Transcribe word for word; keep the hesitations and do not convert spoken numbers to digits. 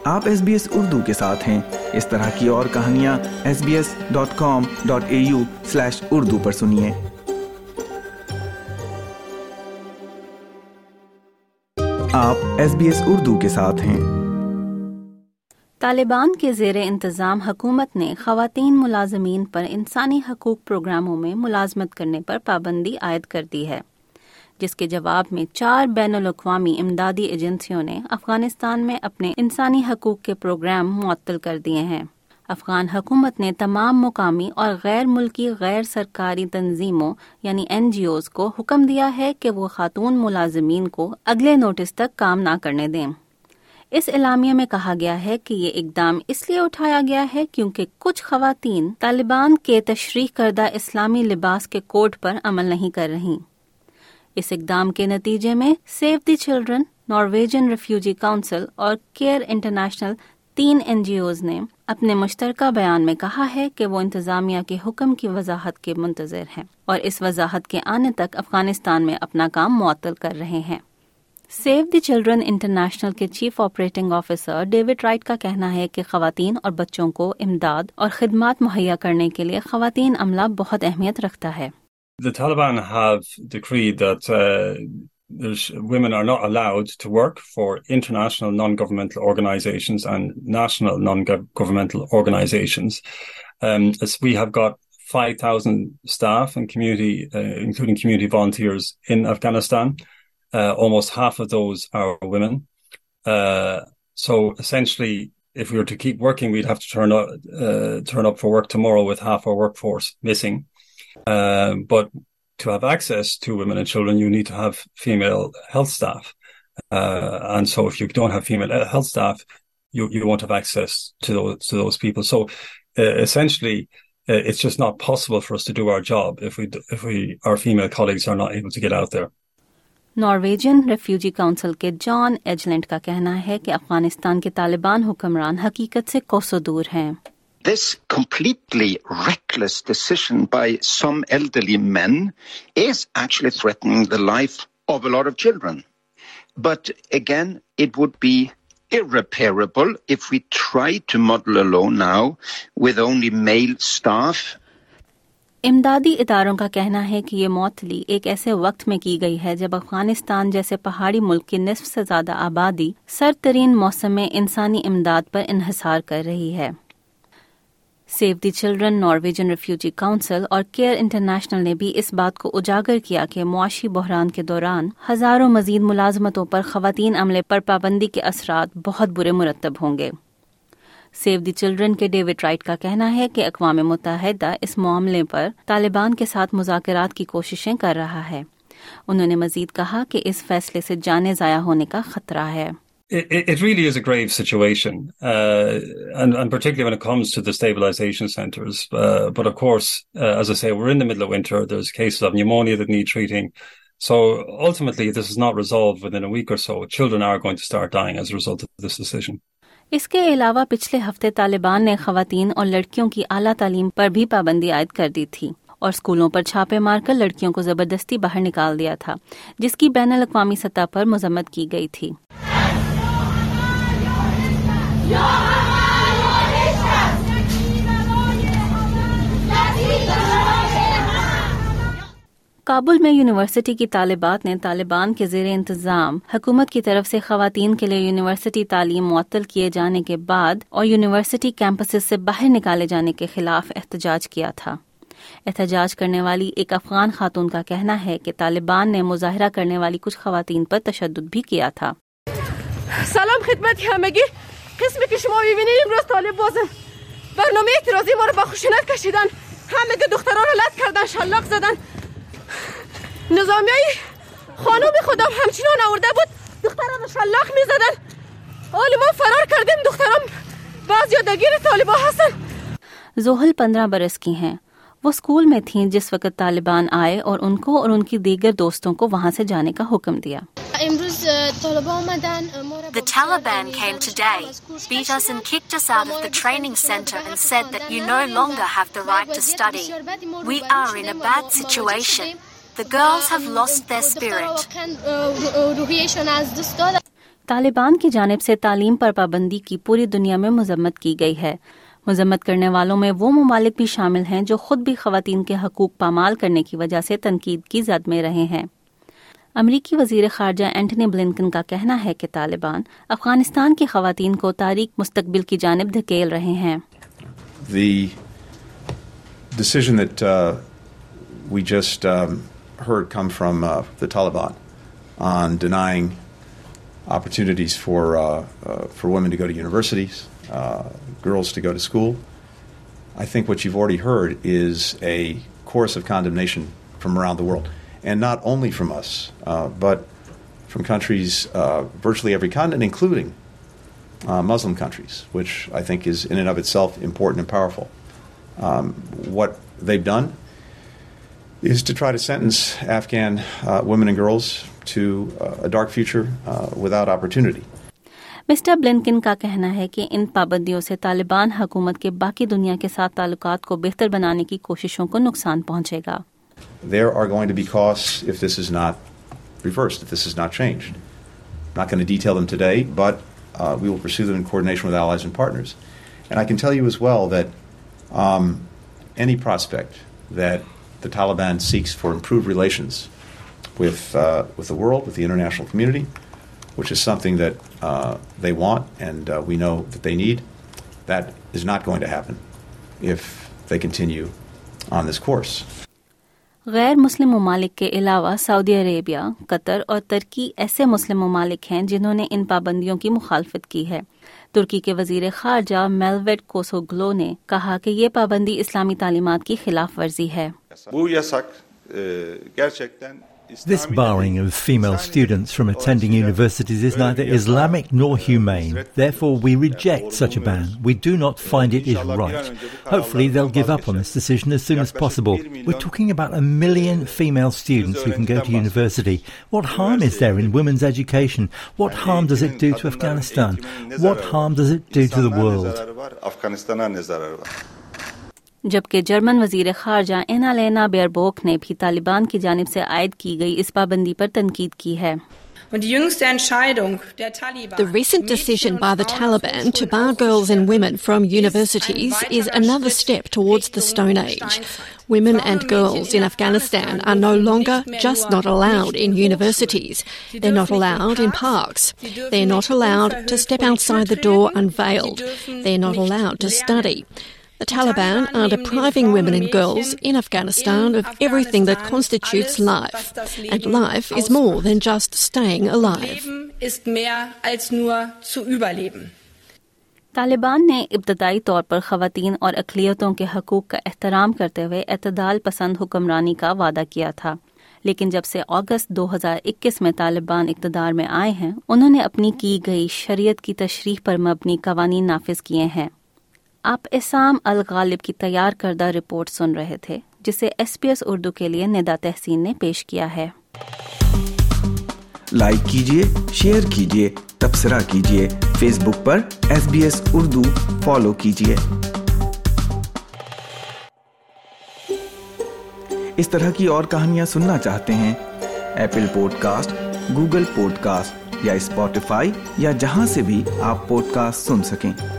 आप S B S Urdu के साथ हैं। इस तरह की और कहानियाँ S B S dot com dot A U slash Urdu पर सुनिए। आप एस बी एस उर्दू के साथ हैं। तालिबान के ज़ेरे इंतज़ाम हुकूमत ने ख़वातीन मुलाज़मीन पर इंसानी हकूक़ प्रोग्रामों में मुलाज़मत करने पर पाबंदी आयद कर दी है, जिसके जवाब में चार बैनुल-अक़वामी इमदादी एजेंसियों ने अफ़ग़ानिस्तान में अपने इंसानी हकूक़ के प्रोग्राम मुअत्तल कर दिए हैं। अफ़ग़ान हुकूमत ने तमाम मुकामी और गैर मुल्की गैर सरकारी तंजीमों यानी एन जी ओज़ को हुक्म दिया है कि वो खातून मुलाज़मीन को अगले नोटिस तक काम ना करने दें। इस एलामिया में कहा गया है कि ये इक़दाम इसलिए उठाया गया है क्योंकि कुछ ख़वातीन तालिबान के तशरीह करदा इस्लामी लिबास के कोड पर अमल नहीं कर रहीं। इस इक़दाम के नतीजे में save the children, Norwegian refugee council और केयर इंटरनेशनल तीन एन जी ओज़ ने अपने मुश्तरका बयान में कहा है कि वो इंतज़ामिया के हुक्म की वजाहत के मुंतज़िर हैं और इस वजाहत के आने तक अफ़ग़ानिस्तान में अपना काम मुअत्तल कर रहे हैं। सेव द चिल्ड्रन इंटरनेशनल के chief operating officer David Wright का कहना है कि ख़वातीन और बच्चों को इमदाद और खिदमात मुहैया करने के लिए ख़वातीन अमला बहुत अहमियत रखता है। The Taliban have decreed that uh, women are not allowed to work for international non-governmental organizations and national non-governmental organizations. Um, as we have got five thousand staff and community, uh, including community volunteers in Afghanistan. Uh, almost half of those are women. Uh, so essentially, if we were to keep working, we'd have to turn up, uh, turn up for work tomorrow with half our workforce missing. Uh, but to have access to women and children, you need to have female health staff. Uh, and so if you don't have female health staff, you, you won't have access to those, to those people. So uh, essentially, uh, it's just not possible for us to do our job if we, if we, our female colleagues are not able to get out there. Norwegian refugee council के John Egeland का कहना है कि अफगानिस्तान के तालिबान हुक्मरान हकीकत से कोसों दूर हैं। This completely reckless decision by some elderly men is actually threatening the life of a lot of children. But again, it would be irreparable if we try to model a law now with only male staff. इमदादी इदारों का कहना है कि ये मौतली एक ऐसे वक्त में की गई है जब अफगानिस्तान जैसे पहाड़ी मुल्क की निस्फ से ज्यादा आबादी सरतरीन मौसम में इंसानी इमदाद पर इन्हिसार कर रही है। Save the children, Norwegian refugee council और केयर इंटरनेशनल ने भी इस बात को उजागर किया कि मुआशी बहरान के दौरान हजारों मजीद मुलाजमतों पर खवातीन अमले पर पाबंदी के असरात बहुत बुरे मुरतब होंगे। सेव द चिल्ड्रन के डेविड राइट का कहना है कि अक़वाम मुत्तहिदा इस मामले पर तालिबान के साथ मुज़ाकरात की कोशिशें कर रहा है। उन्होंने मजीद कहा कि इस फैसले से जाने ज़ाया होने का खतरा है। It, it really is a grave situation, uh, and, and particularly when it comes to the stabilization centres. Uh, but of course, uh, as I say, we're in the middle of winter. There's cases of pneumonia that need treating. So ultimately, this is not resolved within a week or so. Children are going to start dying as a result of this decision. इसके अलावा पिछले हफ्ते तालिबान ने खवातीन और लड़कियों की आला तालीम पर भी पाबंदी आयद कर दी थी और स्कूलों पर छापे मारकर लड़कियों को जबरदस्ती बाहर निकाल दिया था, जिसकी बैनुल अक़वामी सतह पर मज़म्मत की गई थी। काबुल में यूनिवर्सिटी की तालिबात ने तालिबान के ज़ेरे इंतज़ाम हुकूमत की तरफ से ख़वातीन के लिए यूनिवर्सिटी तालीम मुअत्तल किए जाने के बाद और यूनिवर्सिटी कैंपसेस से बाहर निकाले जाने के खिलाफ एहतजाज किया था। एहतजाज करने वाली एक अफ़गान खातून का कहना है कि तालिबान ने मुज़ाहरा करने वाली कुछ ख़वातीन पर तशद्दुद भी किया था। سلام خدمت همگی. قسمی که شما می‌بینید امروز طالب بازم برنامه اعتراضی ما رو با خشونت کشیدن. همه دختران رو لط کردن، شلاق زدن. نظامیای خانم خودم همچنان آورده بود دختران رو شلاق می‌زدن. حالا ما فرار کردیم، دختران بعضی درگیر طالبان هستن. ज़ोहल पंद्रह बरस की हैं। वो स्कूल में थीं जिस वक्त तालिबान आए और उनको और उनकी दीगर दोस्तों को वहां से जाने का हुक्म दिया। The Taliban came today, beat us and kicked us out of the training center and said that you no longer have the right to study. We are in a bad situation. The girls have lost their spirit. Taliban की जानिब से तालीम पर पाबंदी की पूरी दुनिया में मजम्मत की गई है। मजम्मत करने वालों में वो ममालिक भी शामिल हैं जो खुद भी खवातीन के हकूक पामाल करने की वजह से तनकीद की जद में रहे हैं। अमरीकी वजीर खारजा एंटनी ब्लिंकन का कहना है कि तालिबान अफगानिस्तान की खवातीन को तारीक मुस्तकबिल की जानिब धकेल रहे हैं। The decision that uh, we just um, heard come from uh, the Taliban on denying opportunities for uh, uh, for women to go to universities, uh, girls to go to school. I think what you've already heard is a chorus of condemnation from around the world, and not only from us, uh, but from countries, uh, virtually every continent, including uh, Muslim countries, which I think is in and of itself important and powerful. Um, what they've done is to try to sentence Afghan uh, women and girls to uh, a dark future uh, without opportunity. Mister Blinken का कहना है कि इन पाबंदियों से तालिबान हुकूमत के बाकी दुनिया के साथ ताल्लुकात को बेहतर बनाने की कोशिशों को नुकसान पहुंचेगा। There are going to be costs if this is not reversed, if this is not changed. I'm not going to detail them today, but uh, we will pursue them in coordination with allies and partners. And I can tell you as well that um, any prospect that the Taliban seeks for improved relations with uh, with the world, with the international community, which is something that uh, they want and uh, we know that they need, that is not going to happen if they continue on this course. गैर मुस्लिम ममालिक के अलावा Saudi Arabia, Qatar और तुर्की ऐसे मुस्लिम ममालिक हैं जिन्होंने इन पाबंदियों की मुखालफत की है। तुर्की के वजीर खारजा मेलवेट कोसोग्लो ने कहा कि ये पाबंदी इस्लामी तालीमात की खिलाफ वर्जी है। This barring of female students from attending universities is neither Islamic nor humane. Therefore, we reject such a ban. We do not find it is right. Hopefully, they'll give up on this decision as soon as possible. We're talking about a million female students who can go to university. What harm is there in women's education? What harm does it do to Afghanistan? What harm does it do to the world? जबकि German वजीर खारजा Annalena बेयरबोक ने भी तालिबान की जानिब से आयद की गई इस पाबंदी पर तनकीद की है। The recent decision by the Taliban to bar girls and women from universities is another step towards the Stone Age. Women and girls in Afghanistan are no longer just not allowed in universities. They're not allowed in parks. They're not allowed to step outside the door unveiled. They're not allowed to study. The Taliban are depriving women and girls in Afghanistan of everything that constitutes life. And life is more than just staying alive. Taliban ने इब्तदाई तौर पर ख़वातीन और अक़लियतों के हकूक़ का एहतराम करते हुए एतदाल पसंद हुक्मरानी का वादा किया था, लेकिन जब से अगस्त दो हज़ार इक्कीस में तालिबान इक़्तिदार में आए हैं, उन्होंने अपनी की गई शरीयत की तशरीह पर मबनी कवानीन नाफिज किए हैं। आप इसाम अल गालिब की तैयार करदा रिपोर्ट सुन रहे थे, जिसे एसबीएस उर्दू के लिए निदा तहसीन ने पेश किया है। लाइक कीजिए, शेयर कीजिए, तबसरा कीजिए, फेसबुक पर एसबीएस उर्दू फॉलो कीजिए। इस तरह की और कहानियां सुनना चाहते हैं? एप्पल पॉडकास्ट, गूगल पॉडकास्ट या स्पॉटिफाई या जहां से भी आप पॉडकास्ट सुन सकें।